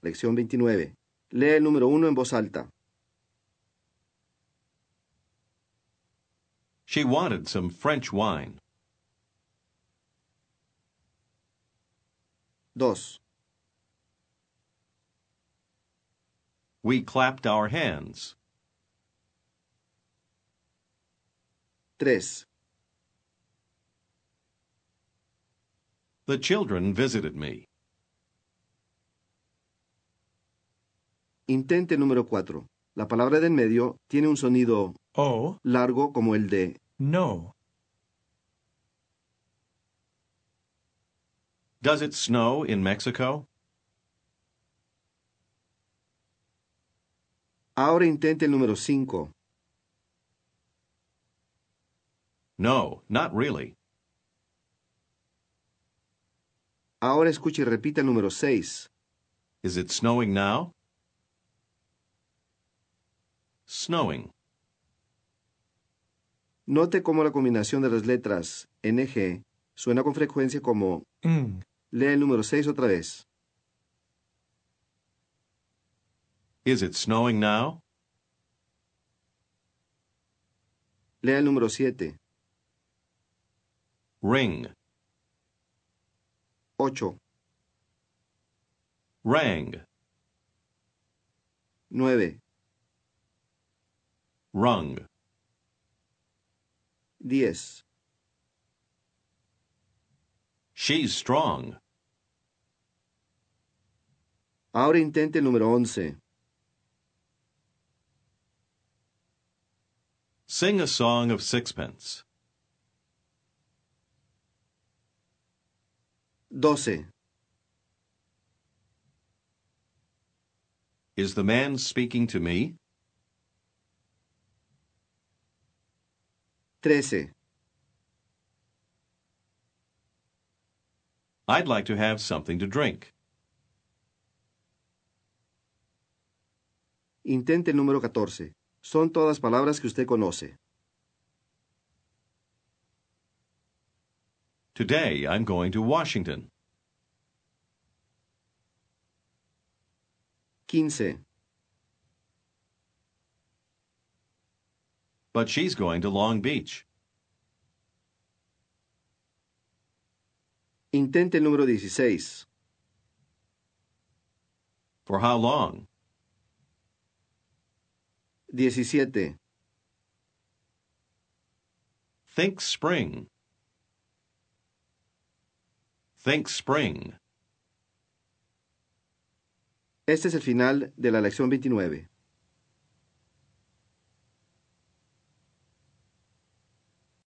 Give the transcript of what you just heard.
Lección 29. Lee el número 1 en voz alta. She wanted some French wine. 2. We clapped our hands. 3. The children visited me. Intente el número 4. La palabra de en medio tiene un sonido O, largo como el de no. Does it snow in Mexico? Ahora intente el número 5. No, not really. Ahora escuche y repita el número 6. Is it snowing now? Snowing. Note cómo la combinación de las letras NG suena con frecuencia como Ng. lee el número 6 otra vez. Is it snowing now? Lea el número 7. Ring. 8. Rang. 9. Rung. 10. She's strong. Ahora intente el número 11. Sing a song of sixpence. 12. Is the man speaking to me? 13. I'd like to have something to drink. Intente el número 14. Son todas palabras que usted conoce. Today I'm going to Washington. 15. But she's going to Long Beach. Intente el número 16. For how long? 17. Think spring. Think spring. Este es el final de la lección 29.